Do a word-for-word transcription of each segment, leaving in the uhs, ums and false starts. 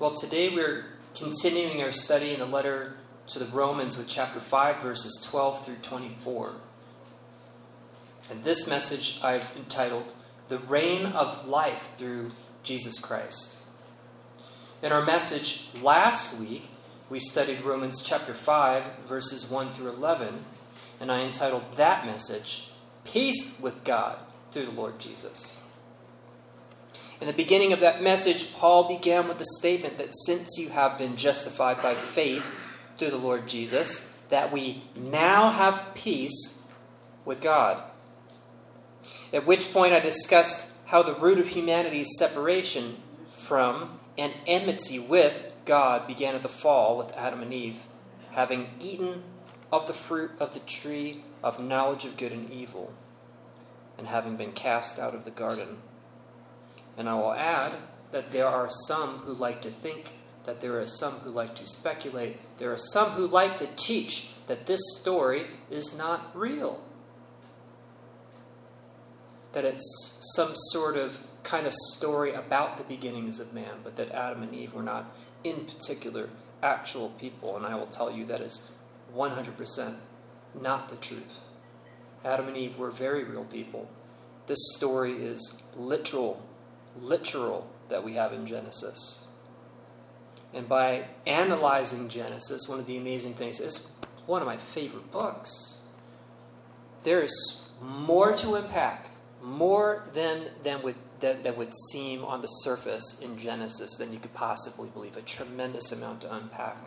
Well, today we're continuing our study in the letter to the Romans with chapter five, verses twelve through twenty-four. And this message I've entitled, The Reign of Life Through Jesus Christ. In our message last week, we studied Romans chapter five, verses one through eleven, and I entitled that message, Peace with God through the Lord Jesus. In the beginning of that message, Paul began with the statement that since you have been justified by faith through the Lord Jesus, that we now have peace with God. At which point I discussed how the root of humanity's separation from and enmity with God began at the fall with Adam and Eve, having eaten of the fruit of the tree of knowledge of good and evil, and having been cast out of the garden. And I will add that there are some who like to think, that there are some who like to speculate, there are some who like to teach that this story is not real. That it's some sort of kind of story about the beginnings of man, but that Adam and Eve were not in particular actual people. And I will tell you that is one hundred percent not the truth. Adam and Eve were very real people. This story is literal. literal that we have in Genesis. And by analyzing Genesis, one of the amazing things is one of my favorite books. There is more to unpack, more than than would that, that would seem on the surface in Genesis than you could possibly believe. A tremendous amount to unpack.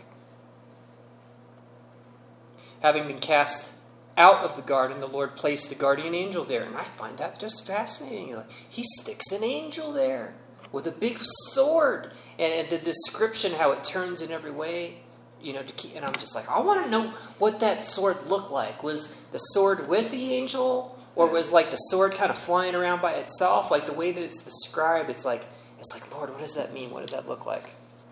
Having been cast out of the garden, the Lord placed a guardian angel there. And I find that just fascinating. Like, he sticks an angel there with a big sword. And, and the description, how it turns in every way, you know, to keep, and I'm just like, I want to know what that sword looked like. Was the sword with the angel? Or was like the sword kind of flying around by itself? Like the way that it's described, it's like, it's like, Lord, what does that mean? What did that look like?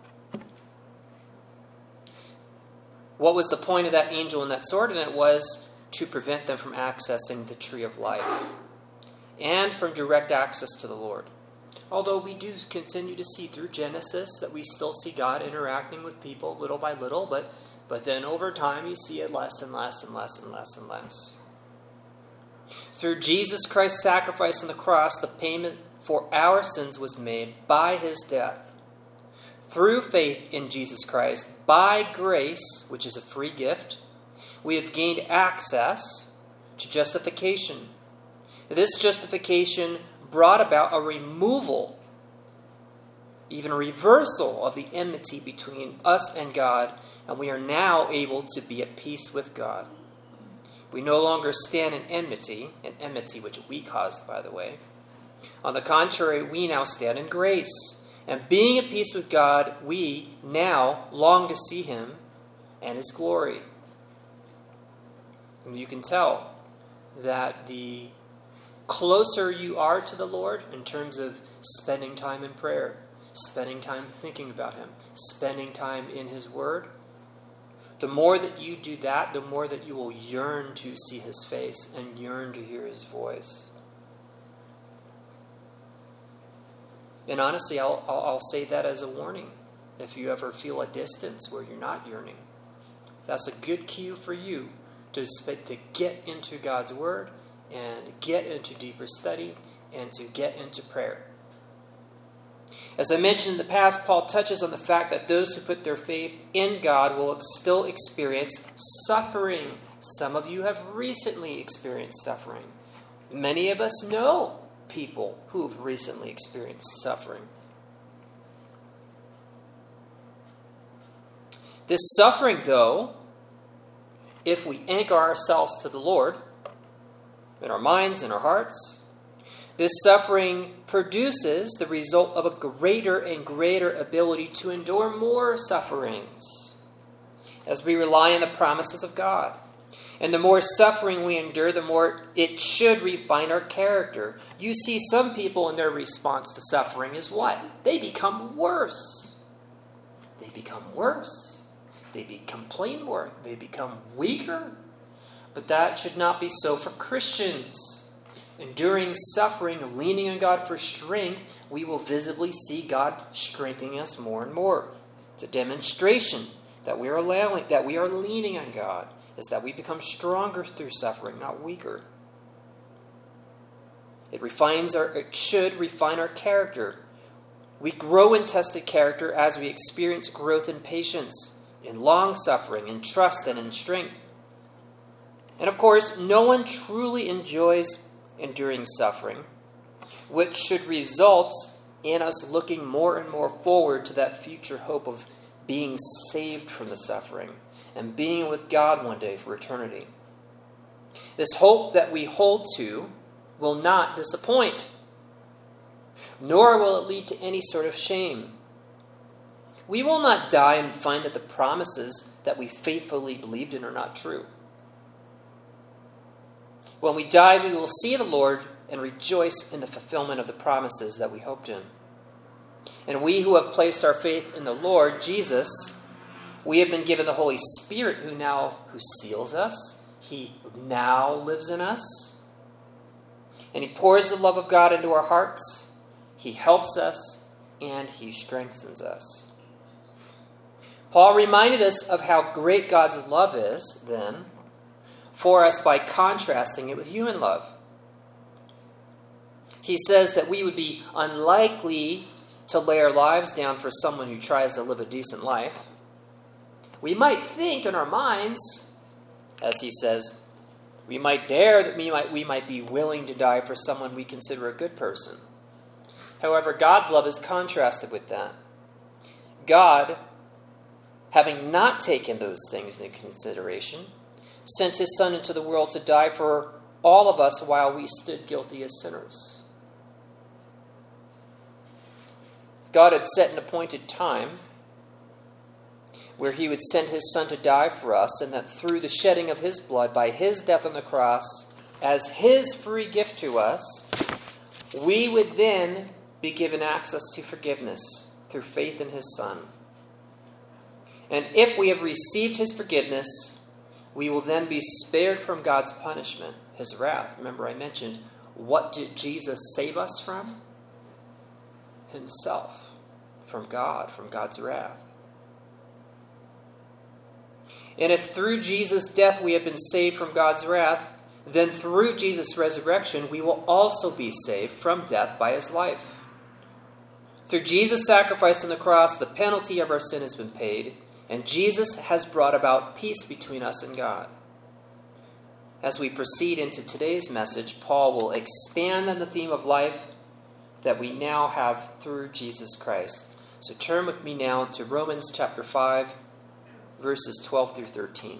What was the point of that angel and that sword? And it was to prevent them from accessing the tree of life and from direct access to the Lord. Although we do continue to see through Genesis that we still see God interacting with people little by little, but, but then over time you see it less and less and less and less and less. Through Jesus Christ's sacrifice on the cross, the payment for our sins was made by his death. Through faith in Jesus Christ, by grace, which is a free gift, we have gained access to justification. This justification brought about a removal, even a reversal of the enmity between us and God, and we are now able to be at peace with God. We no longer stand in enmity, an enmity which we caused, by the way. On the contrary, we now stand in grace. And being at peace with God, we now long to see him and his glory. And you can tell that the closer you are to the Lord in terms of spending time in prayer, spending time thinking about him, spending time in his word, the more that you do that, the more that you will yearn to see his face and yearn to hear his voice. And honestly, I'll, I'll, I'll say that as a warning. If you ever feel a distance where you're not yearning, that's a good cue for you to, to get into God's word and get into deeper study and to get into prayer. As I mentioned in the past, Paul touches on the fact that those who put their faith in God will still experience suffering. Some of you have recently experienced suffering. Many of us know people who have recently experienced suffering. This suffering, though, if we anchor ourselves to the Lord, in our minds and our hearts, this suffering produces the result of a greater and greater ability to endure more sufferings as we rely on the promises of God. And the more suffering we endure, the more it should refine our character. You see, some people in their response to suffering is what? They become worse. They become worse. They complain more. They become weaker. But that should not be so for Christians. enduring suffering, leaning on God for strength, we will visibly see God strengthening us more and more. It's a demonstration that we are allowing, that we are leaning on God, is that we become stronger through suffering, not weaker. It refines our, it should refine our character. We grow in tested character as we experience growth in patience, in long suffering, in trust, and in strength. And of course, no one truly enjoys enduring suffering, which should result in us looking more and more forward to that future hope of being saved from the suffering and being with God one day for eternity. This hope that we hold to will not disappoint, nor will it lead to any sort of shame. We will not die and find that the promises that we faithfully believed in are not true. When we die, we will see the Lord and rejoice in the fulfillment of the promises that we hoped in. And we who have placed our faith in the Lord Jesus, we have been given the Holy Spirit who now who seals us. He now lives in us. And he pours the love of God into our hearts. He helps us and he strengthens us. Paul reminded us of how great God's love is, then, for us by contrasting it with human love. He says that we would be unlikely to lay our lives down for someone who tries to live a decent life. We might think in our minds, as he says, we might dare that we might, we might be willing to die for someone we consider a good person. However, God's love is contrasted with that. God, having not taken those things into consideration, sent his Son into the world to die for all of us while we stood guilty as sinners. God had set an appointed time where he would send his Son to die for us, and that through the shedding of his blood, by his death on the cross, as his free gift to us, we would then be given access to forgiveness through faith in his Son. And if we have received his forgiveness, we will then be spared from God's punishment, his wrath. Remember I mentioned, what did Jesus save us from? Himself. From God, from God's wrath. And if through Jesus' death we have been saved from God's wrath, then through Jesus' resurrection we will also be saved from death by his life. Through Jesus' sacrifice on the cross, the penalty of our sin has been paid, and Jesus has brought about peace between us and God. As we proceed into today's message, Paul will expand on the theme of life that we now have through Jesus Christ. So turn with me now to Romans chapter five, verses twelve through thirteen.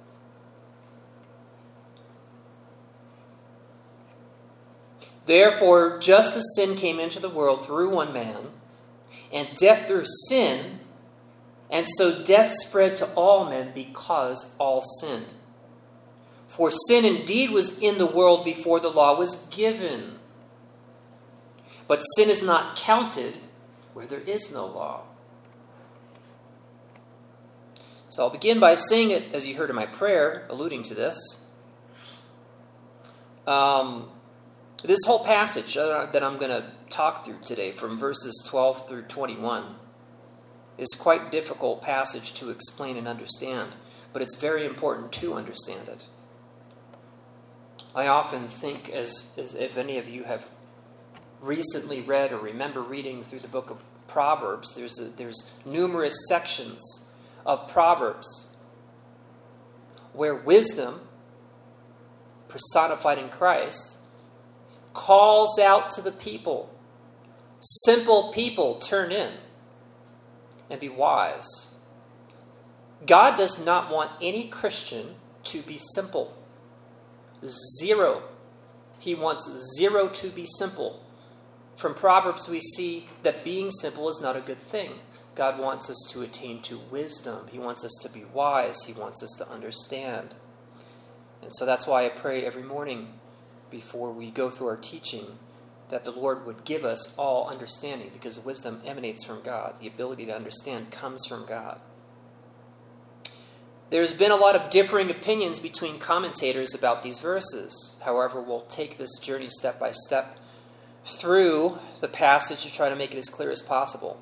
Therefore, just as sin came into the world through one man, and death through sin, and so death spread to all men because all sinned. For sin indeed was in the world before the law was given. But sin is not counted where there is no law. So I'll begin by saying it, as you heard in my prayer, alluding to this. Um, this whole passage that I'm going to talk through today, from verses twelve through twenty-one, is quite a difficult passage to explain and understand, but it's very important to understand it. I often think, as, as if any of you have recently read or remember reading through the book of Proverbs, there's a, there's numerous sections of Proverbs where wisdom, personified in Christ, calls out to the people. Simple people, turn in and be wise. God does not want any Christian to be simple. Zero. He wants zero to be simple. From Proverbs we see that being simple is not a good thing. God wants us to attain to wisdom. He wants us to be wise. He wants us to understand. And so that's why I pray every morning before we go through our teaching that the Lord would give us all understanding, because wisdom emanates from God. The ability to understand comes from God. There's been a lot of differing opinions between commentators about these verses. However, we'll take this journey step by step through the passage to try to make it as clear as possible.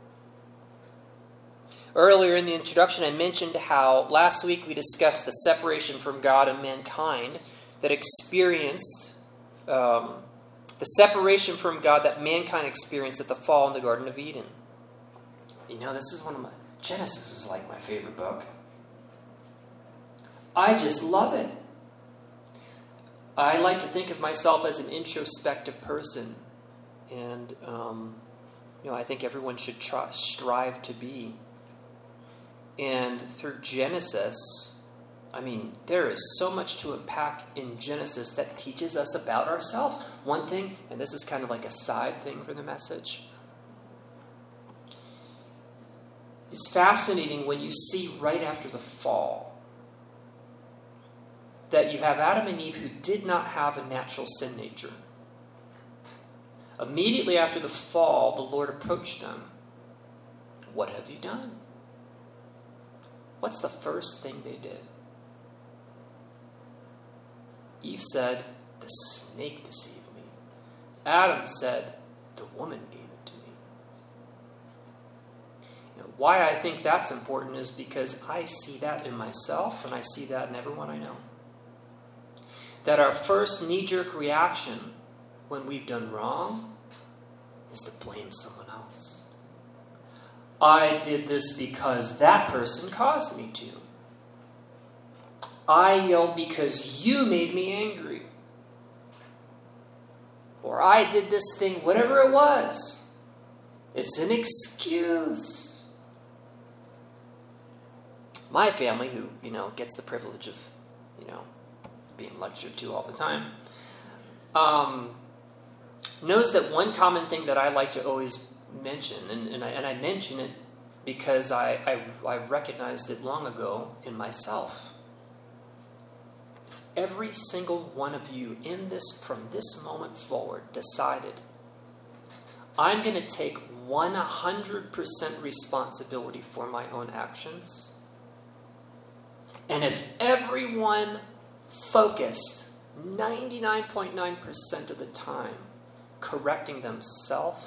Earlier in the introduction, I mentioned how last week we discussed the separation from God and mankind that experienced, um, the separation from God that mankind experienced at the fall in the Garden of Eden. You know, this is one of my, Genesis is like my favorite book. I just love it. I like to think of myself as an introspective person. And, um, you know, I think everyone should try, strive to be. And through Genesis, I mean, there is so much to unpack in Genesis that teaches us about ourselves. One thing, and this is kind of like a side thing for the message, it's fascinating when you see right after the fall that you have Adam and Eve who did not have a natural sin nature. Immediately after the fall, the Lord approached them. What have you done? What's the first thing they did? Eve said, the snake deceived me. Adam said, the woman gave it to me. You know, why I think that's important is because I see that in myself and I see that in everyone I know. That our first knee-jerk reaction when we've done wrong is to blame someone else. I did this because that person caused me to. I yelled because you made me angry. Or I did this thing, whatever it was. It's an excuse. My family, who, you know, gets the privilege of, you know, being lectured to all the time, um, knows that one common thing that I like to always mention, and, and, I, and I mention it because I, I, I recognized it long ago in myself. If every single one of you in this, from this moment forward, decided, I'm going to take one hundred percent responsibility for my own actions, and if everyone focused ninety-nine point nine percent of the time correcting themselves,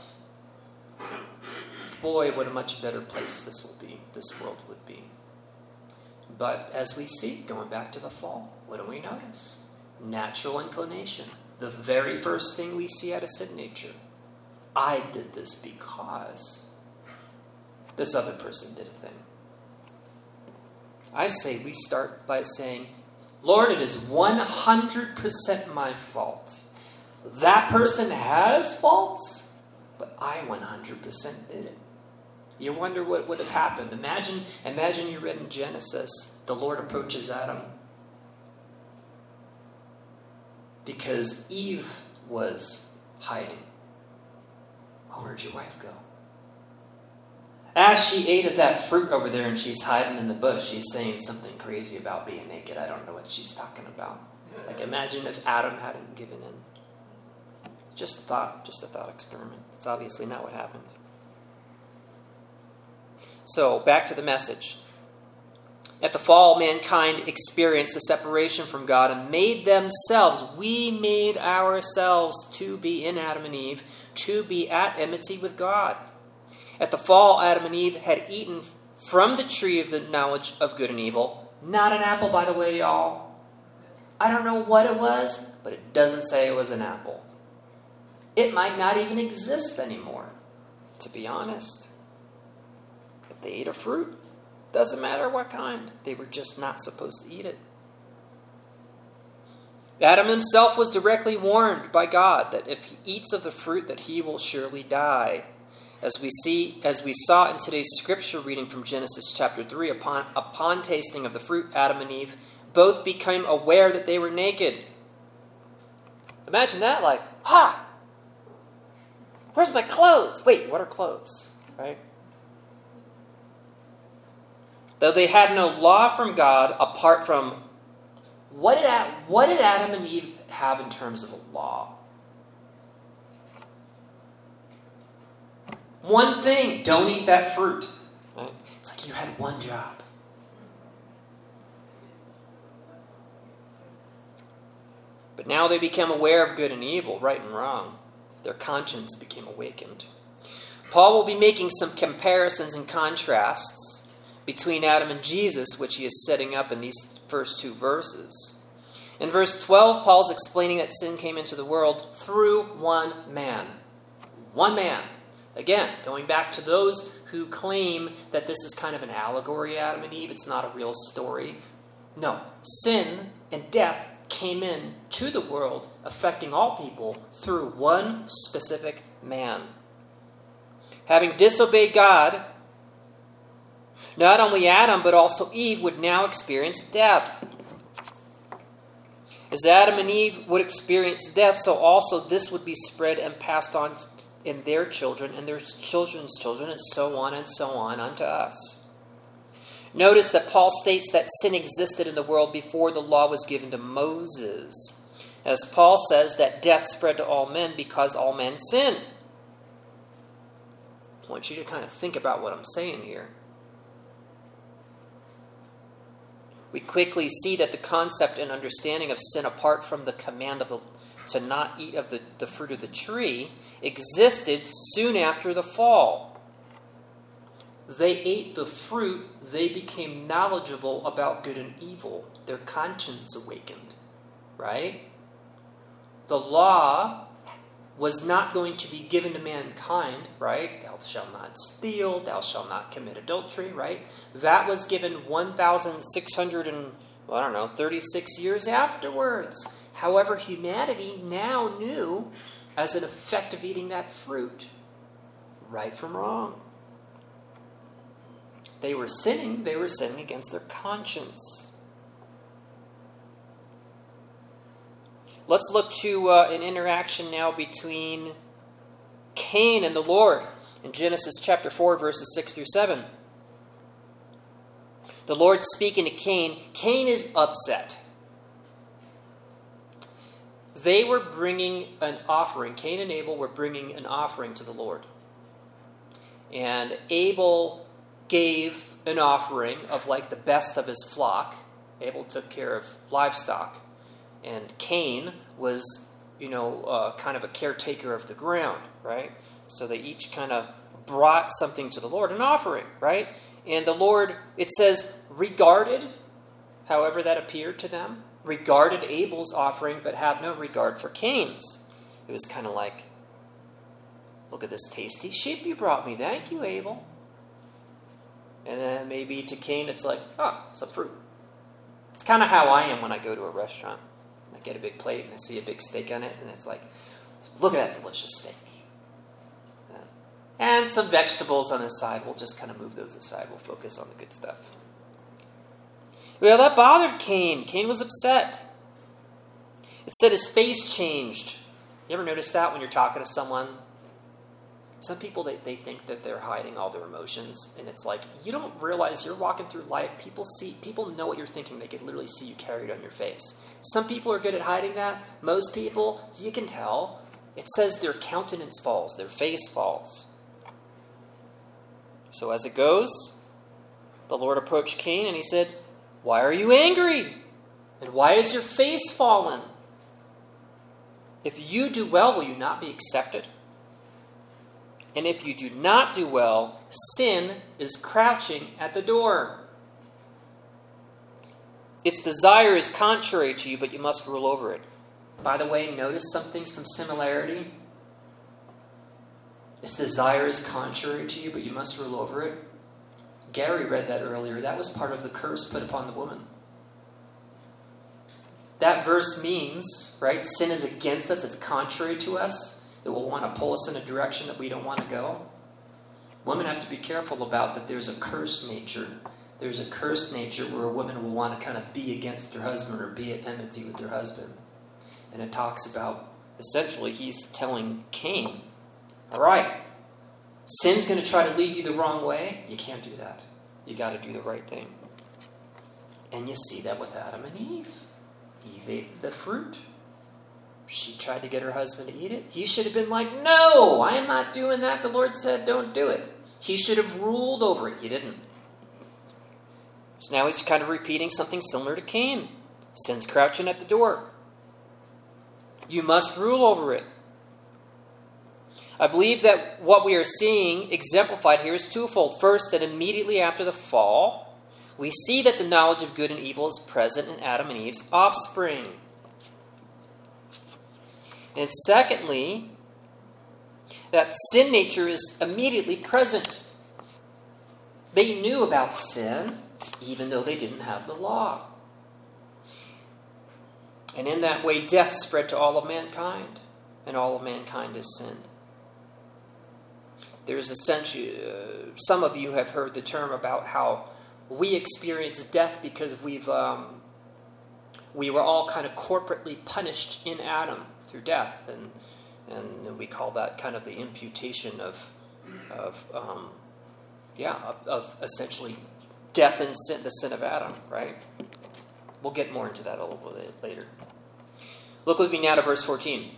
boy, what a much better place this will be, this world would be. But as we see, going back to the fall, what do we notice? Natural inclination. The very first thing we see out of sin nature. I did this because this other person did a thing. I say we start by saying, Lord, it is one hundred percent my fault. That person has faults, but I one hundred percent did it. You wonder what would have happened. Imagine, imagine you read in Genesis, the Lord approaches Adam because Eve was hiding. Oh, where'd your wife go? As she ate of that fruit over there and she's hiding in the bush, she's saying something crazy about being naked. I don't know what she's talking about. Like, imagine if Adam hadn't given in. Just a thought, just a thought experiment. It's obviously not what happened. So, back to the message. At the fall, mankind experienced the separation from God and made themselves, we made ourselves to be in Adam and Eve, to be at enmity with God. At the fall, Adam and Eve had eaten from the tree of the knowledge of good and evil. Not an apple, by the way, y'all. I don't know what it was, but it doesn't say it was an apple. It might not even exist anymore, to be honest. But they ate a fruit. Doesn't matter what kind. They were just not supposed to eat it. Adam himself was directly warned by God that if he eats of the fruit, that he will surely die. As we see, as we saw in today's scripture reading from Genesis chapter three, upon, upon tasting of the fruit, Adam and Eve both became aware that they were naked. Imagine that, like, ha! Where's my clothes? Wait, what are clothes? Right? Though they had no law from God apart from, what did, what did Adam and Eve have in terms of a law? One thing, don't eat that fruit. Right? It's like you had one job. But now they became aware of good and evil, right and wrong. Their conscience became awakened. Paul will be making some comparisons and contrasts between Adam and Jesus, which he is setting up in these first two verses. In verse twelve, Paul's explaining that sin came into the world through one man. One man. Again, going back to those who claim that this is kind of an allegory, Adam and Eve, it's not a real story. No, sin and death came in to the world, affecting all people through one specific man. Having disobeyed God, not only Adam but also Eve would now experience death. As Adam and Eve would experience death, so also this would be spread and passed on in their children and their children's children, and so on and so on unto us. Notice that Paul states that sin existed in the world before the law was given to Moses. As Paul says that death spread to all men because all men sinned. I want you to kind of think about what I'm saying here. We quickly see that the concept and understanding of sin apart from the command of the, to not eat of the, the fruit of the tree existed soon after the fall. They ate the fruit, they became knowledgeable about good and evil. Their conscience awakened, right? The law was not going to be given to mankind, right? Thou shalt not steal, thou shalt not commit adultery, right? That was given one thousand six hundred and, well, I don't know, thirty-six years afterwards. However, humanity now knew, as an effect of eating that fruit, right from wrong. They were sinning, they were sinning against their conscience. Let's look to uh, an interaction now between Cain and the Lord in Genesis chapter four, verses six through seven. The Lord speaking to Cain. Cain is upset. They were bringing an offering. Cain and Abel were bringing an offering to the Lord. And Abel gave an offering of like the best of his flock. Abel took care of livestock. And Cain was, you know, uh, kind of a caretaker of the ground, right? So they each kind of brought something to the Lord, an offering, right? And the Lord, it says, regarded, however that appeared to them, regarded Abel's offering, but had no regard for Cain's. It was kind of like, look at this tasty sheep you brought me. Thank you, Abel. And then maybe to Cain, it's like, oh, some fruit. It's kind of how I am when I go to a restaurant. I get a big plate and I see a big steak on it, and it's like, look at that delicious steak. And some vegetables on the side. We'll just kind of move those aside. We'll focus on the good stuff. Well, that bothered Cain. Cain was upset. It said his face changed. You ever notice that when you're talking to someone? Some people, they, they think that they're hiding all their emotions. And it's like, you don't realize you're walking through life. People see, people know what you're thinking. They can literally see you carried on your face. Some people are good at hiding that. Most people, you can tell. It says their countenance falls. Their face falls. So as it goes, the Lord approached Cain and he said, why are you angry? And why is your face fallen? If you do well, will you not be accepted? And if you do not do well, sin is crouching at the door. Its desire is contrary to you, but you must rule over it. By the way, notice something, some similarity. Its desire is contrary to you, but you must rule over it. Gary read that earlier. That was part of the curse put upon the woman. That verse means, right, sin is against us. It's contrary to us. It will want to pull us in a direction that we don't want to go. Women have to be careful about that there's a cursed nature. There's a cursed nature where a woman will want to kind of be against her husband or be at enmity with her husband. And it talks about, essentially, he's telling Cain, all right, sin's going to try to lead you the wrong way. You can't do that. You got to do the right thing. And you see that with Adam and Eve. Eve ate the fruit. She tried to get her husband to eat it. He should have been like, no, I am not doing that. The Lord said, don't do it. He should have ruled over it. He didn't. So now he's kind of repeating something similar to Cain. Sin's crouching at the door. You must rule over it. I believe that what we are seeing exemplified here is twofold. First, that immediately after the fall, we see that the knowledge of good and evil is present in Adam and Eve's offspring. And secondly, that sin nature is immediately present. They knew about sin, even though they didn't have the law. And in that way, death spread to all of mankind, and all of mankind has sinned. There's essentially, uh, some of you have heard the term about how we experience death because we've um, we were all kind of corporately punished in Adam through death, and and we call that kind of the imputation of of um, yeah of, of essentially death and sin, the sin of Adam, right? We'll get more into that a little bit later. Look with me now to verse fourteen.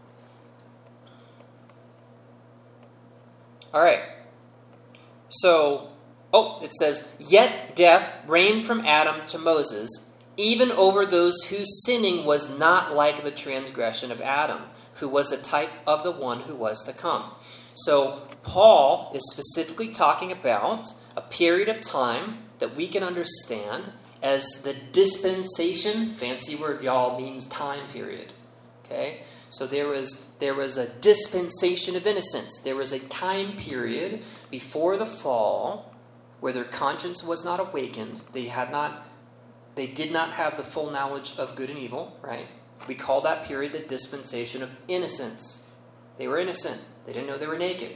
All right. So, oh, it says, "Yet death reigned from Adam to Moses, even over those whose sinning was not like the transgression of Adam, who was a type of the one who was to come." So, Paul is specifically talking about a period of time that we can understand as the dispensation, fancy word, y'all, means time period. Okay? So there was there was a dispensation of innocence. There was a time period before the fall where their conscience was not awakened. They had not they did not have the full knowledge of good and evil, right? We call that period the dispensation of innocence. They were innocent. They didn't know they were naked.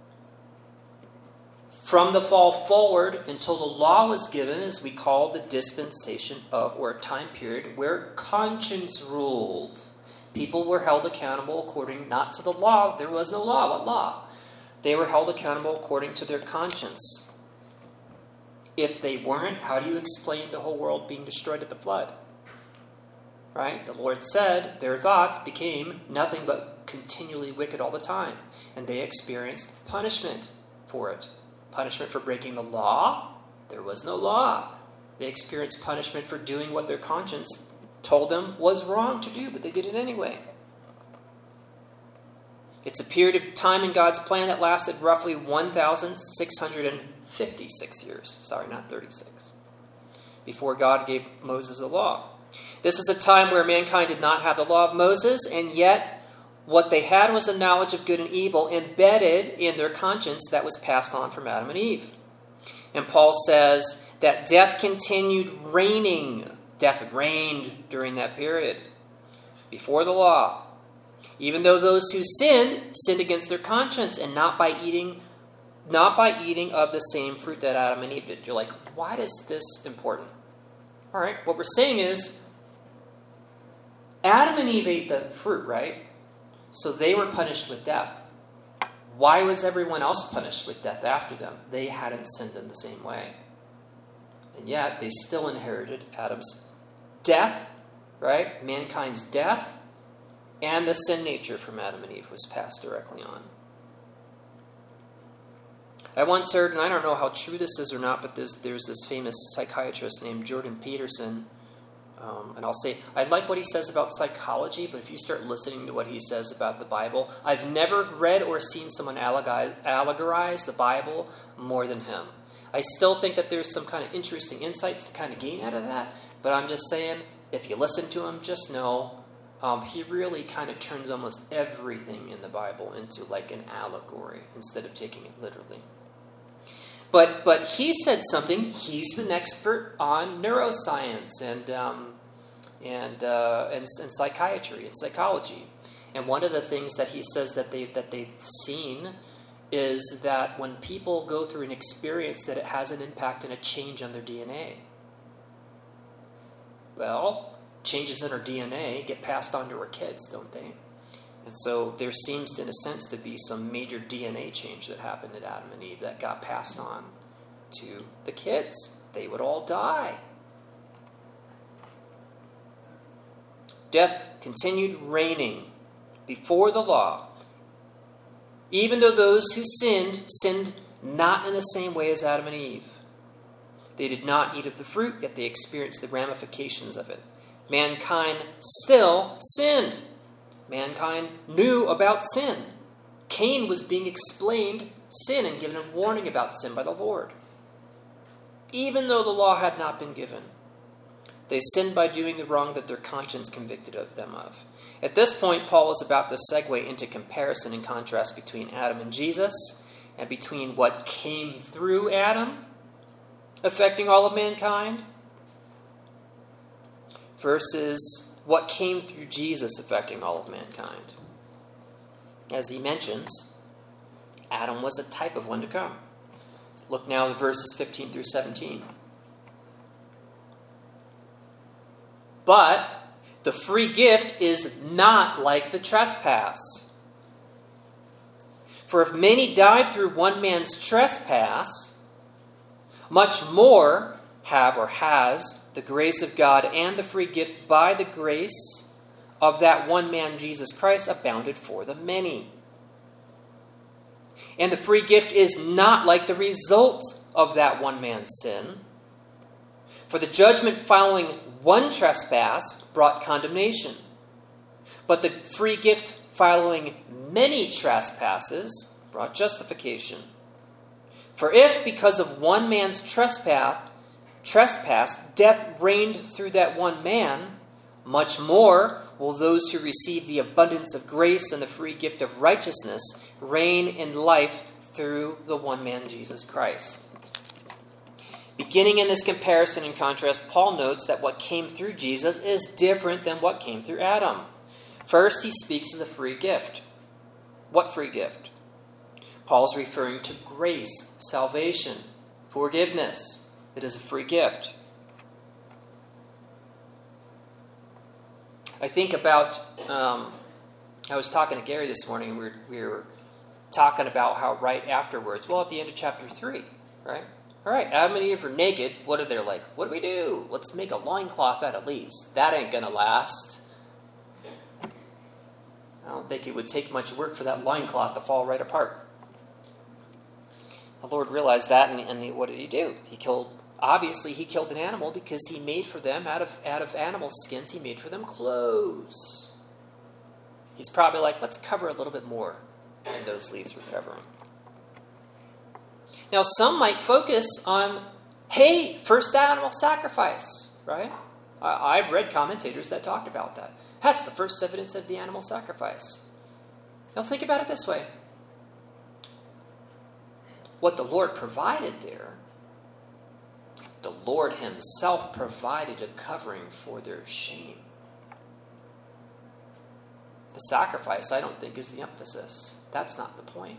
From the fall forward until the law was given, as we call the dispensation of, or a time period where conscience ruled. People were held accountable according not to the law. There was no law. What law? They were held accountable according to their conscience. If they weren't, how do you explain the whole world being destroyed at the flood? Right? The Lord said their thoughts became nothing but continually wicked all the time. And they experienced punishment for it. Punishment for breaking the law. There was no law. They experienced punishment for doing what their conscience told them was wrong to do, but they did it anyway. It's a period of time in God's plan that lasted roughly one thousand six hundred fifty-six years. Sorry, not thirty-six. Before God gave Moses the law. This is a time where mankind did not have the law of Moses, and yet what they had was a knowledge of good and evil embedded in their conscience that was passed on from Adam and Eve. And Paul says that death continued reigning. Death reigned during that period, before the law. Even though those who sinned, sinned against their conscience, and not by eating, not by eating of the same fruit that Adam and Eve did. You're like, why is this important? All right, what we're saying is, Adam and Eve ate the fruit, right? So they were punished with death. Why was everyone else punished with death after them? They hadn't sinned in the same way. And yet, they still inherited Adam's death, right? Mankind's death, and the sin nature from Adam and Eve was passed directly on. I once heard, and I don't know how true this is or not, but there's, there's this famous psychiatrist named Jordan Peterson, um, and I'll say, I like what he says about psychology, but if you start listening to what he says about the Bible, I've never read or seen someone allegorize the Bible more than him. I still think that there's some kind of interesting insights to kind of gain out of that, but I'm just saying, if you listen to him, just know um, he really kind of turns almost everything in the Bible into like an allegory instead of taking it literally. But but he said something. He's an expert on neuroscience and um, and, uh, and and psychiatry and psychology. And one of the things that he says that they that they've seen is that when people go through an experience, that it has an impact and a change on their D N A. Well, changes in our D N A get passed on to our kids, don't they? And so there seems, to, in a sense, to be some major D N A change that happened at Adam and Eve that got passed on to the kids. They would all die. Death continued reigning before the law, even though those who sinned, sinned not in the same way as Adam and Eve. They did not eat of the fruit, yet they experienced the ramifications of it. Mankind still sinned. mankind knew about sin. Cain was being explained sin and given a warning about sin by the Lord. Even though the law had not been given, they sinned by doing the wrong that their conscience convicted of them of. At this point, Paul is about to segue into comparison and contrast between Adam and Jesus, and between what came through Adam, affecting all of mankind, versus what came through Jesus, affecting all of mankind. As he mentions, Adam was a type of one to come. Look now at verses fifteen through seventeen. But the free gift is not like the trespass. For if many died through one man's trespass, much more have or has the grace of God and the free gift by the grace of that one man, Jesus Christ, abounded for the many. And the free gift is not like the result of that one man's sin. For the judgment following one trespass brought condemnation, but the free gift following many trespasses brought justification. For if, because of one man's trespass, trespass, death reigned through that one man, much more will those who receive the abundance of grace and the free gift of righteousness reign in life through the one man, Jesus Christ. Beginning in this comparison and contrast, Paul notes that what came through Jesus is different than what came through Adam. First, he speaks of the free gift. What free gift? Paul's referring to grace, salvation, forgiveness. It is a free gift. I think about, um, I was talking to Gary this morning, we were, we were talking about how right afterwards, well, at the end of chapter three, right? All right, Adam and Eve are naked. What are they like? What do we do? Let's make a loincloth out of leaves. That ain't going to last. I don't think it would take much work for that loincloth to fall right apart. The Lord realized that, and, and what did he do? He killed, obviously he killed an animal because he made for them, out of, out of animal skins, he made for them clothes. He's probably like, let's cover a little bit more than those leaves were covering. Now, some might focus on, hey, first animal sacrifice, right? I've read commentators that talked about that. That's the first evidence of the animal sacrifice. Now, think about it this way. What the Lord provided there, the Lord himself provided a covering for their shame. The sacrifice, I don't think, is the emphasis. That's not the point.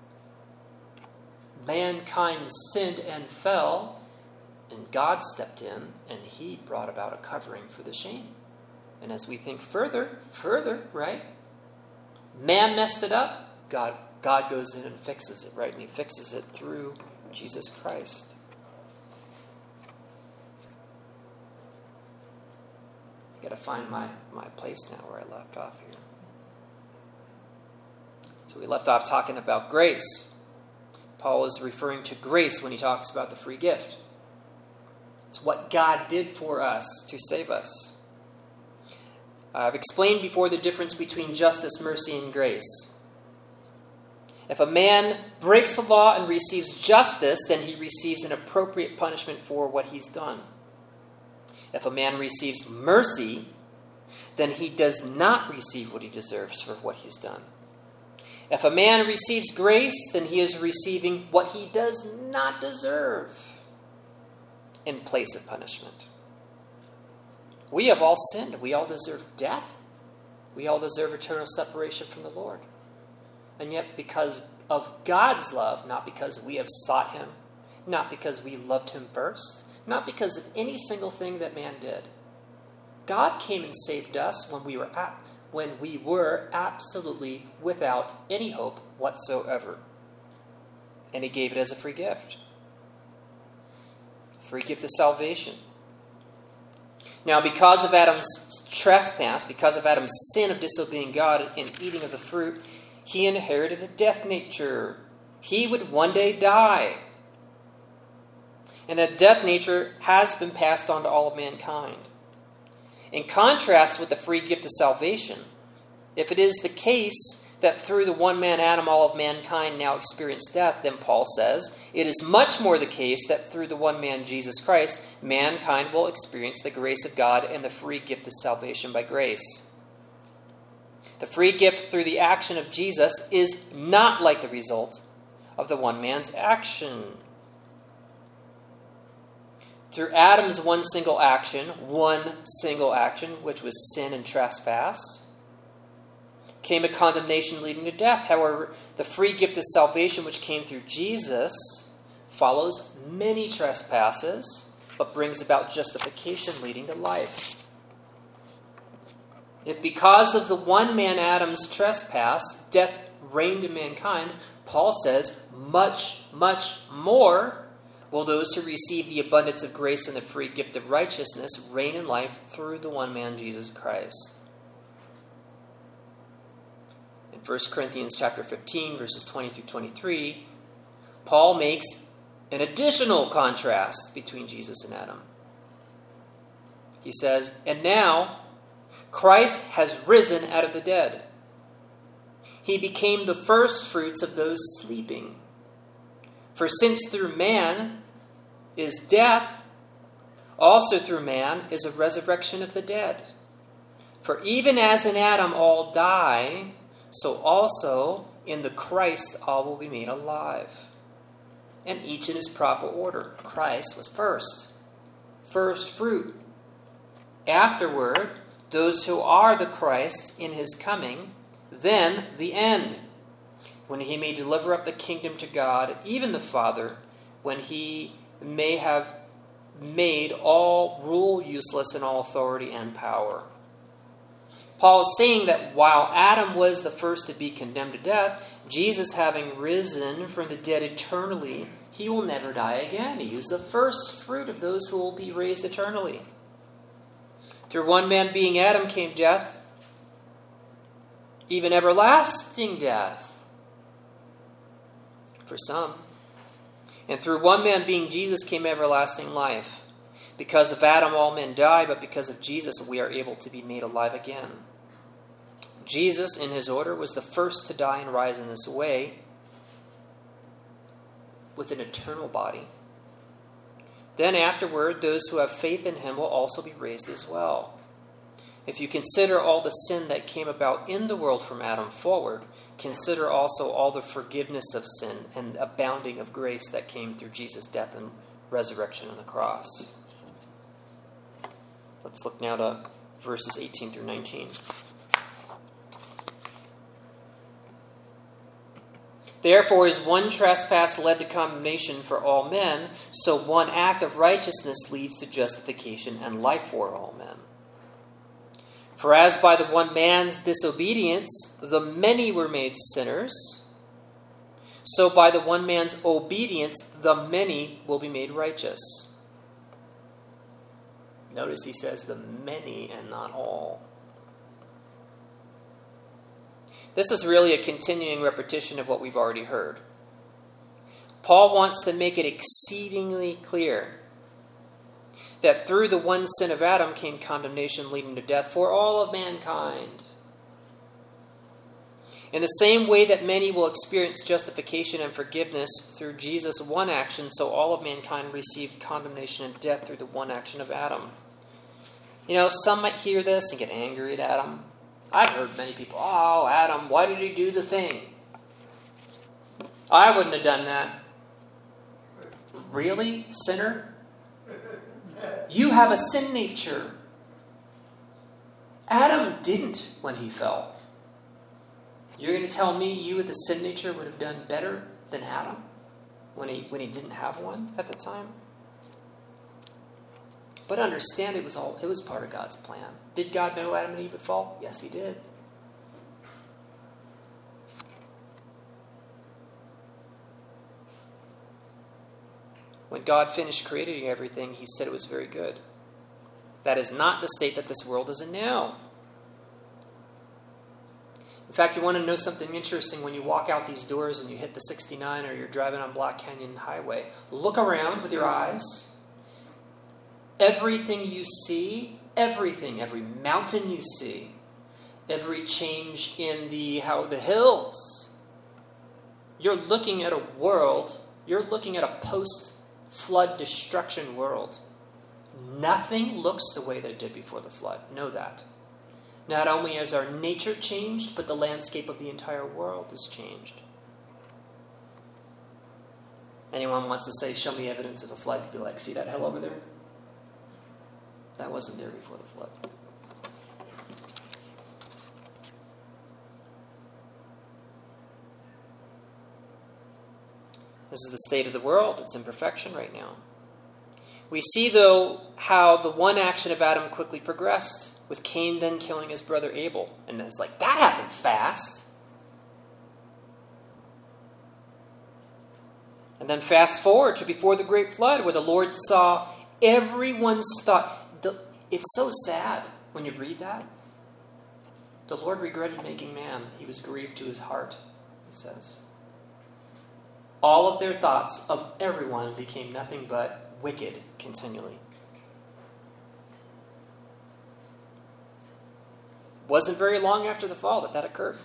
Mankind sinned and fell, and God stepped in, and he brought about a covering for the shame. And as we think further, further, right? Man messed it up. God, God goes in and fixes it, right? And he fixes it through Jesus Christ. I've got to find my, my place now where I left off here. So we left off talking about grace. Paul is referring to grace when he talks about the free gift. It's what God did for us to save us. I've explained before the difference between justice, mercy, and grace. If a man breaks the law and receives justice, then he receives an appropriate punishment for what he's done. If a man receives mercy, then he does not receive what he deserves for what he's done. If a man receives grace, then he is receiving what he does not deserve in place of punishment. We have all sinned. We all deserve death. We all deserve eternal separation from the Lord. And yet, because of God's love, not because we have sought him, not because we loved him first, not because of any single thing that man did, God came and saved us when we were at when we were absolutely without any hope whatsoever. And he gave it as a free gift. Free gift of salvation. Now, because of Adam's trespass, because of Adam's sin of disobeying God in eating of the fruit, he inherited a death nature. He would one day die. And that death nature has been passed on to all of mankind. In contrast with the free gift of salvation, If it is the case that through the one man Adam all of mankind now experience death, then Paul says, it is much more the case that through the one man Jesus Christ, mankind will experience the grace of God and the free gift of salvation by grace. The free gift through the action of Jesus is not like the result of the one man's action. Through Adam's one single action, one single action, which was sin and trespass, came a condemnation leading to death. However, the free gift of salvation which came through Jesus follows many trespasses, but brings about justification leading to life. If because of the one man Adam's trespass, death reigned in mankind, Paul says, much, much more will those who receive the abundance of grace and the free gift of righteousness reign in life through the one man Jesus Christ. In First Corinthians chapter fifteen, verses twenty through twenty-three, Paul makes an additional contrast between Jesus and Adam. He says, and now Christ has risen out of the dead. He became the first fruits of those sleeping. For since through man is death, also through man is a resurrection of the dead. For even as in Adam all die, so also in the Christ all will be made alive. And each in his proper order. Christ was first. First fruit. Afterward, those who are the Christ's in his coming, then the end, when he may deliver up the kingdom to God, even the Father, when he may have made all rule useless and all authority and power. Paul is saying that while Adam was the first to be condemned to death, Jesus, having risen from the dead eternally, he will never die again. He is the first fruit of those who will be raised eternally. Through one man being Adam came death, even everlasting death for some. And through one man being Jesus came everlasting life. Because of Adam all men die, but because of Jesus we are able to be made alive again. Jesus, in his order, was the first to die and rise in this way with an eternal body. Then afterward, those who have faith in him will also be raised as well. If you consider all the sin that came about in the world from Adam forward, consider also all the forgiveness of sin and abounding of grace that came through Jesus' death and resurrection on the cross. Let's look now to verses eighteen through nineteen. Therefore, as one trespass led to condemnation for all men, so one act of righteousness leads to justification and life for all men. For as by the one man's disobedience the many were made sinners, so by the one man's obedience the many will be made righteous. Notice he says the many and not all. This is really a continuing repetition of what we've already heard. Paul wants to make it exceedingly clear that through the one sin of Adam came condemnation leading to death for all of mankind. In the same way that many will experience justification and forgiveness through Jesus' one action, so all of mankind received condemnation and death through the one action of Adam. You know, some might hear this and get angry at Adam. I've heard many people, oh, Adam, why did he do the thing? I wouldn't have done that. Really, sinner? You have a sin nature. Adam didn't when he fell. You're going to tell me you with a sin nature would have done better than Adam when he when he didn't have one at the time? But understand it was all it was part of God's plan. Did God know Adam and Eve would fall? Yes, he did. When God finished creating everything, he said it was very good. That is not the state that this world is in now. In fact, you want to know something interesting when you walk out these doors and you hit the sixty-nine or you're driving on Black Canyon Highway. Look around with your eyes. Everything you see, everything, every mountain you see, every change in the how the hills. You're looking at a world, you're looking at a post-flood destruction world. Nothing looks the way that it did before the flood. Know that. Not only has our nature changed, but the landscape of the entire world has changed. Anyone wants to say, show me evidence of a flood, to be like, see that hill over there? That wasn't there before the flood. This is the state of the world. It's in perfection right now. We see, though, how the one action of Adam quickly progressed, with Cain then killing his brother Abel. And it's like, that happened fast. And then fast forward to before the great flood, where the Lord saw everyone's thought. It's so sad when you read that. The Lord regretted making man. He was grieved to his heart, it says. All of their thoughts of everyone became nothing but wicked continually. Wasn't very long after the fall that that occurred.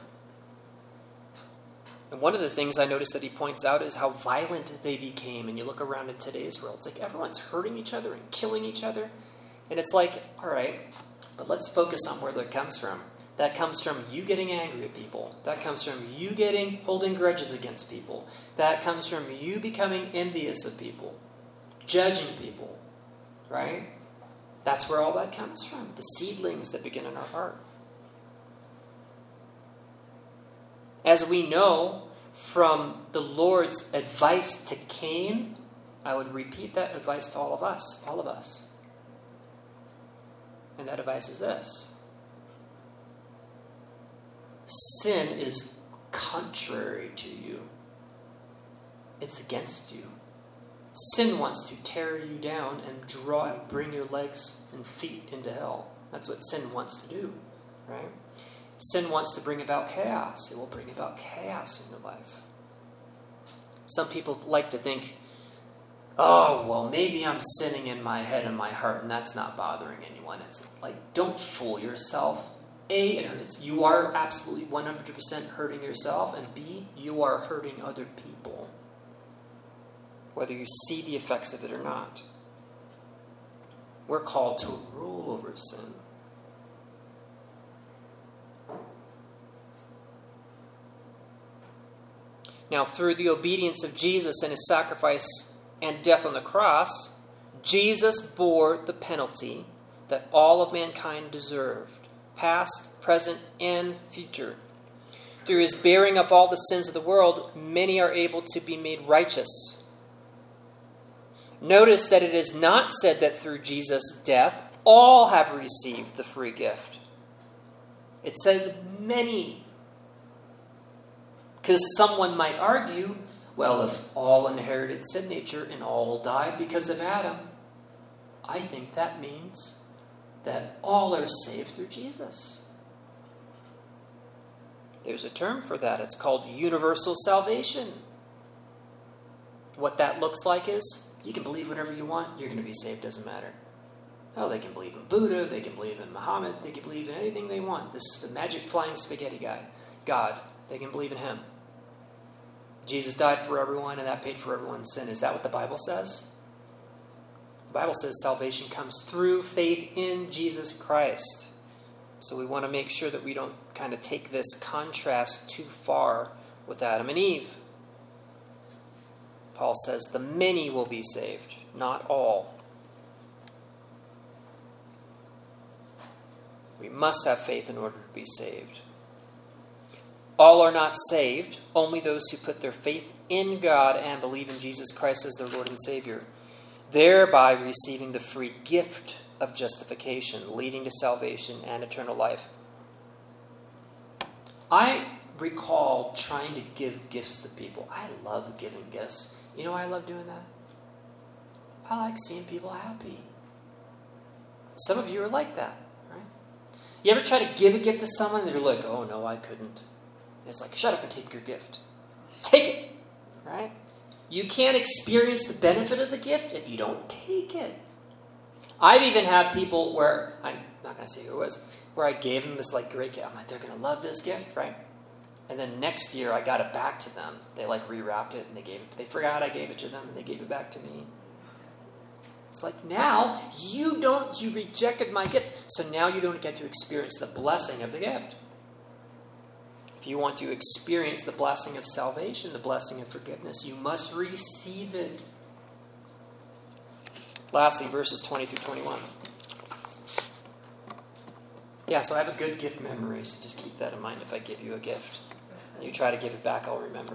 And one of the things I noticed that he points out is how violent they became. And you look around in today's world, it's like everyone's hurting each other and killing each other. And it's like, all right, but let's focus on where that comes from. That comes from you getting angry at people. That comes from you getting holding grudges against people. That comes from you becoming envious of people, judging people, right? That's where all that comes from. The seedlings that begin in our heart. As we know from the Lord's advice to Cain, I would repeat that advice to all of us, all of us. And that advice is this. Sin is contrary to you. It's against you. Sin wants to tear you down and draw, bring your legs and feet into hell. That's what sin wants to do, right? Sin wants to bring about chaos. It will bring about chaos in your life. Some people like to think, oh, well, maybe I'm sinning in my head and my heart, and that's not bothering anyone. It's like, don't fool yourself. A, it hurts. You are absolutely one hundred percent hurting yourself, and B, you are hurting other people, whether you see the effects of it or not. We're called to rule over sin. Now, through the obedience of Jesus and his sacrifice and death on the cross, Jesus bore the penalty that all of mankind deserved, past, present, and future. Through his bearing of all the sins of the world, many are able to be made righteous. Notice that it is not said that through Jesus' death, all have received the free gift. It says many. Because someone might argue, well, if all inherited sin nature and all died because of Adam, I think that means that all are saved through Jesus. There's a term for that. It's called universal salvation. What that looks like is, you can believe whatever you want, you're going to be saved, doesn't matter. Oh, they can believe in Buddha, they can believe in Muhammad, they can believe in anything they want. This is the magic flying spaghetti guy, God, they can believe in him. Jesus died for everyone, and that paid for everyone's sin. Is that what the Bible says? The Bible says salvation comes through faith in Jesus Christ. So we want to make sure that we don't kind of take this contrast too far with Adam and Eve. Paul says the many will be saved, not all. We must have faith in order to be saved. All are not saved, only those who put their faith in God and believe in Jesus Christ as their Lord and Savior, thereby receiving the free gift of justification, leading to salvation and eternal life. I recall trying to give gifts to people. I love giving gifts. You know why I love doing that? I like seeing people happy. Some of you are like that, right? You ever try to give a gift to someone and they're like, oh no, I couldn't. It's like, shut up and take your gift. Take it, right? You can't experience the benefit of the gift if you don't take it. I've even had people where, I'm not going to say who it was, where I gave them this like great gift. I'm like, they're going to love this gift, right? And then next year I got it back to them. They like rewrapped it and they gave it. They forgot I gave it to them and they gave it back to me. It's like, now you don't, you rejected my gifts. So now you don't get to experience the blessing of the gift. If you want to experience the blessing of salvation, the blessing of forgiveness, you must receive it. Lastly, verses twenty through twenty-one. Yeah, so I have a good gift memory, so just keep that in mind if I give you a gift. And you try to give it back, I'll remember.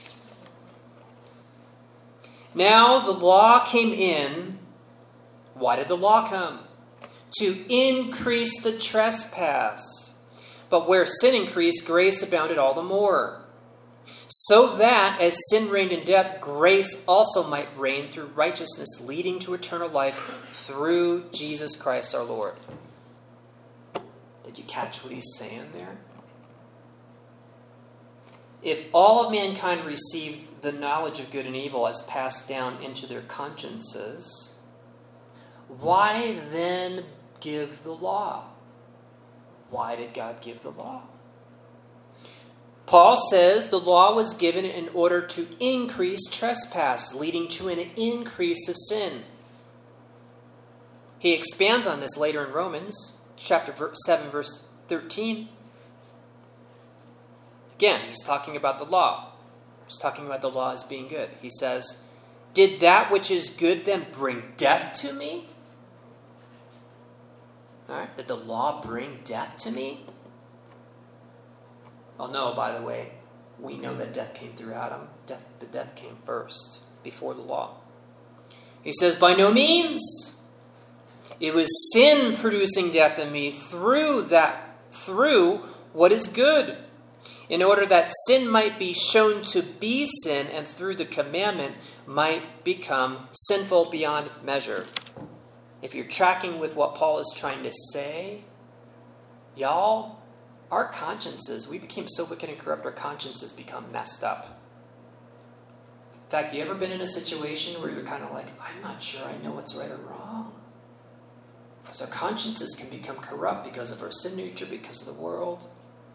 Now the law came in. Why did the law come? To increase the trespass. But where sin increased, grace abounded all the more. So that, as sin reigned in death, grace also might reign through righteousness, leading to eternal life through Jesus Christ our Lord. Did you catch what he's saying there? If all of mankind received the knowledge of good and evil as passed down into their consciences, why then give the law? Why did God give the law? Paul says the law was given in order to increase trespass, leading to an increase of sin. He expands on this later in Romans chapter seven, verse thirteen. Again, he's talking about the law. He's talking about the law as being good. He says, did that which is good then bring death to me? All right, did the law bring death to me? Well, no, by the way, we know that death came through Adam. Death, the death came first, before the law. He says, by no means. It was sin producing death in me through that, through what is good, in order that sin might be shown to be sin, and through the commandment might become sinful beyond measure. If you're tracking with what Paul is trying to say, y'all, our consciences, we became so wicked and corrupt, our consciences become messed up. In fact, you ever been in a situation where you're kind of like, I'm not sure I know what's right or wrong? Because our consciences can become corrupt because of our sin nature, because of the world.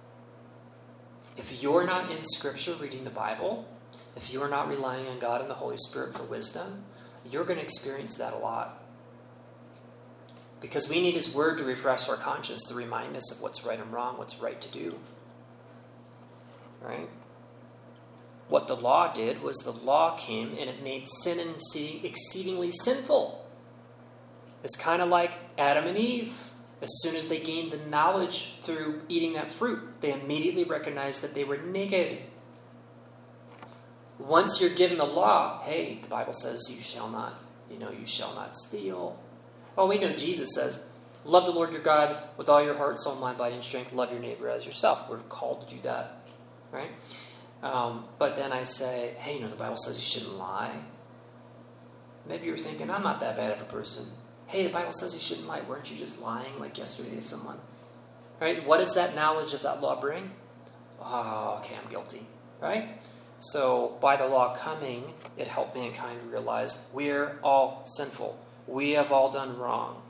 If you're not in Scripture reading the Bible, if you're not relying on God and the Holy Spirit for wisdom, you're going to experience that a lot. Because we need His Word to refresh our conscience, to remind us of what's right and wrong, what's right to do. Right? What the law did was the law came and it made sin exceedingly sinful. It's kind of like Adam and Eve. As soon as they gained the knowledge through eating that fruit, they immediately recognized that they were naked. Once you're given the law, hey, the Bible says you shall not, you know, you shall not steal. Oh, we know Jesus says, love the Lord your God with all your heart, soul, mind, body, and strength. Love your neighbor as yourself. We're called to do that, right? Um, but then I say, hey, you know, the Bible says you shouldn't lie. Maybe you're thinking, I'm not that bad of a person. Hey, the Bible says you shouldn't lie. Weren't you just lying like yesterday to someone? Right? What does that knowledge of that law bring? Oh, okay, I'm guilty, right? So by the law coming, it helped mankind realize we're all sinful. We have all done wrong.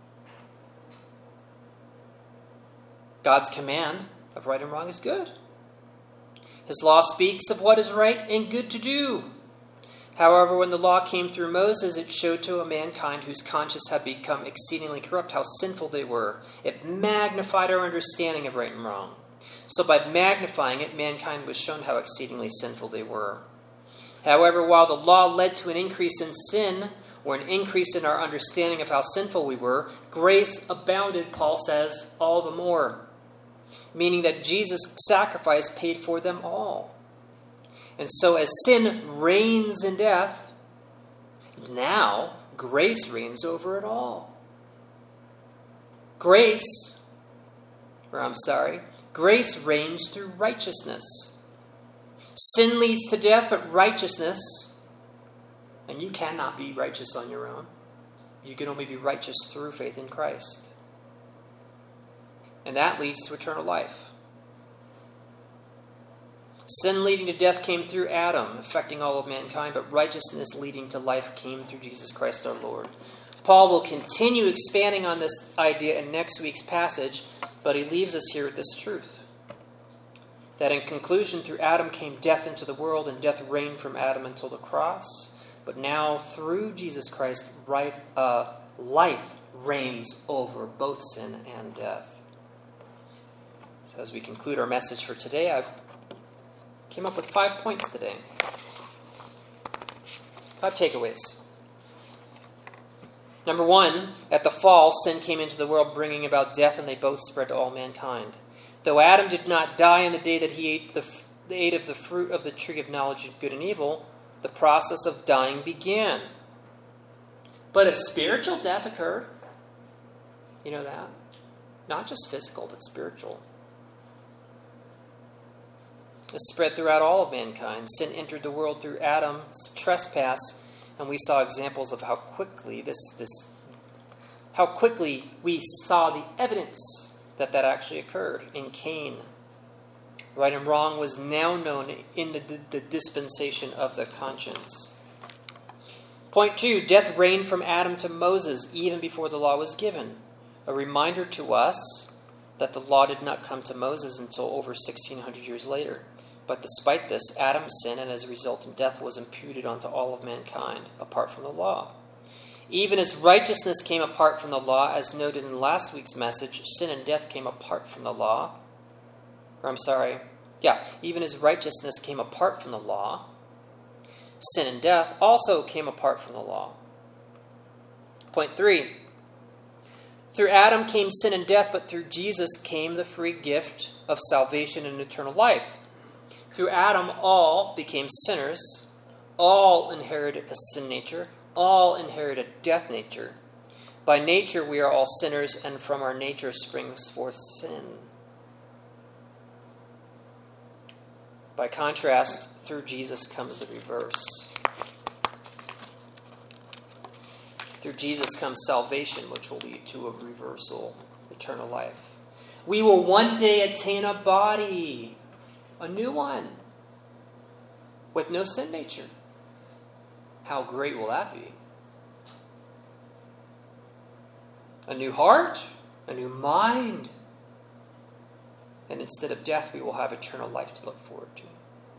God's command of right and wrong is good. His law speaks of what is right and good to do. However, when the law came through Moses, it showed to a mankind whose conscience had become exceedingly corrupt how sinful they were. It magnified our understanding of right and wrong. So by magnifying it, mankind was shown how exceedingly sinful they were. However, while the law led to an increase in sin, or an increase in our understanding of how sinful we were, grace abounded, Paul says, all the more. Meaning that Jesus' sacrifice paid for them all. And so as sin reigns in death, now grace reigns over it all. Grace, or I'm sorry, grace reigns through righteousness. Sin leads to death, but righteousness, and you cannot be righteous on your own. You can only be righteous through faith in Christ. And that leads to eternal life. Sin leading to death came through Adam, affecting all of mankind, but righteousness leading to life came through Jesus Christ our Lord. Paul will continue expanding on this idea in next week's passage, But he leaves us here with this truth, that in conclusion, through Adam came death into the world, and death reigned from Adam until the cross. But now, through Jesus Christ, life, uh, life reigns over both sin and death. So as we conclude our message for today, I've came up with five points today. Five takeaways. Number one, at the fall, sin came into the world, bringing about death, and they both spread to all mankind. Though Adam did not die in the day that he ate, the, ate of the fruit of the tree of knowledge of good and evil, the process of dying began. But a spiritual death occurred. You know that? Not just physical, but spiritual. It spread throughout all of mankind. Sin entered the world through Adam's trespass, and we saw examples of how quickly this, this, how quickly we saw the evidence that that actually occurred in Cain. Right and wrong was now known in the, the dispensation of the conscience. Point two, death reigned from Adam to Moses even before the law was given. A reminder to us that the law did not come to Moses until over sixteen hundred years later. But despite this, Adam's sin and as a resultant death was imputed onto all of mankind, apart from the law. Even as righteousness came apart from the law, as noted in last week's message, sin and death came apart from the law. Or I'm sorry, yeah, even as righteousness came apart from the law, sin and death also came apart from the law. Point three, through Adam came sin and death, but through Jesus came the free gift of salvation and eternal life. Through Adam, all became sinners, all inherited a sin nature, all inherit a death nature. By nature, we are all sinners, and from our nature springs forth sin. By contrast, through Jesus comes the reverse. Through Jesus comes salvation, which will lead to a reversal, eternal life. We will one day attain a body, a new one, with no sin nature. How great will that be? A new heart, a new mind. And instead of death, we will have eternal life to look forward to.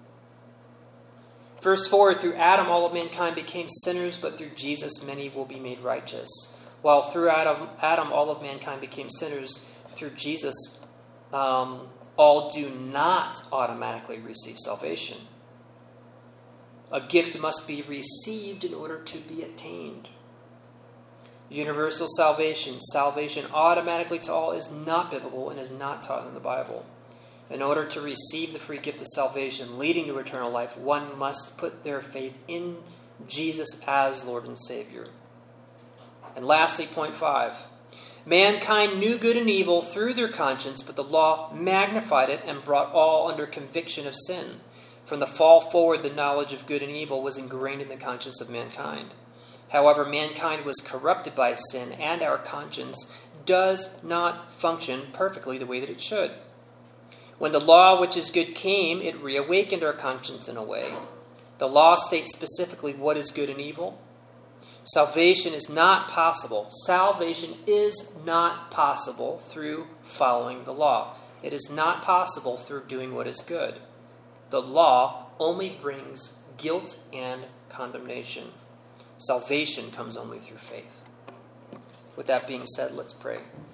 Verse four, through Adam all of mankind became sinners, but through Jesus many will be made righteous. While through Adam, Adam all of mankind became sinners, through Jesus um, all do not automatically receive salvation. A gift must be received in order to be attained. Universal salvation, salvation automatically to all, is not biblical and is not taught in the Bible. In order to receive the free gift of salvation leading to eternal life, one must put their faith in Jesus as Lord and Savior. And lastly, point five. Mankind knew good and evil through their conscience, but the law magnified it and brought all under conviction of sin. From the fall forward, the knowledge of good and evil was ingrained in the conscience of mankind. However, mankind was corrupted by sin, and our conscience does not function perfectly the way that it should. When the law, which is good, came, it reawakened our conscience in a way. The law states specifically what is good and evil. Salvation is not possible. Salvation is not possible through following the law. It is not possible through doing what is good. The law only brings guilt and condemnation. Salvation comes only through faith. With that being said, let's pray.